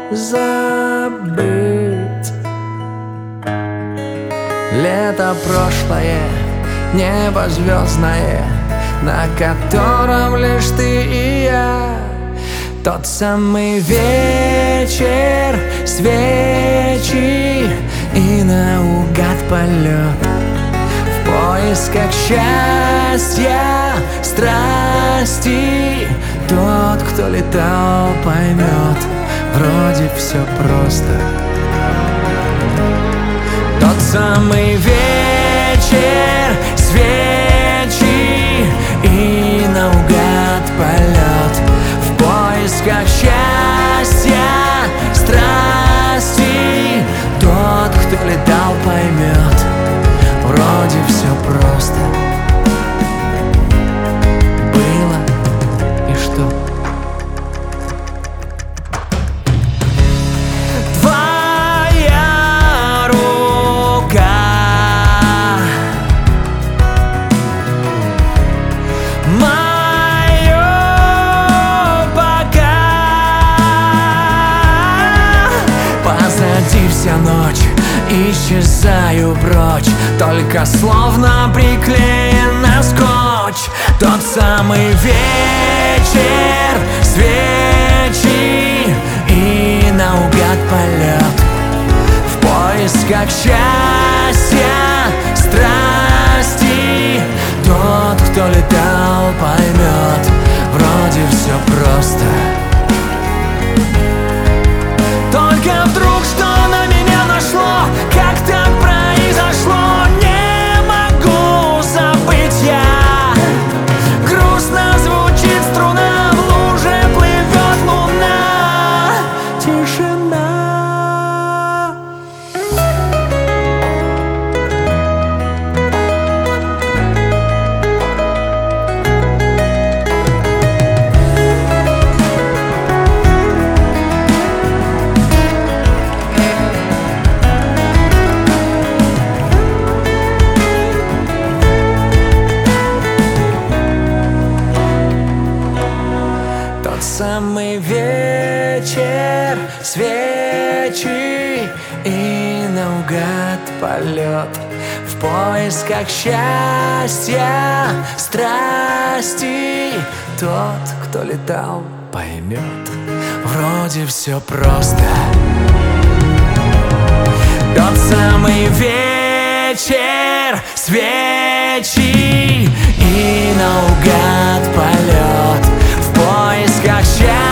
забыть. Лето прошлое, небо звездное, на котором лишь ты и я. Тот самый вечер, свечи и наугад полет в поисках счастья, страсти. Тот, кто летал, поймет, вроде все просто. Тот самый вечер, свечи и наугад полет в поисках счастья, страсти. Тот, кто летал, поймет, вроде все просто. Было и что? Вся ночь, исчезаю прочь, только словно приклеен на скотч. Тот самый вечер, свечи и наугад полет в поисках счастья, страсти. Тот, кто летал, поймет, вроде все просто. Только вдруг что на меня нашло, как так произошло, не могу забыть я. Грустно звучит струна, в луже плывет луна. Тишина. Самый вечер, свечи и наугад полет в поисках счастья, страсти. Тот, кто летал, поймет, вроде все просто. Тот самый вечер, свечи и наугад полет в поисках счастья.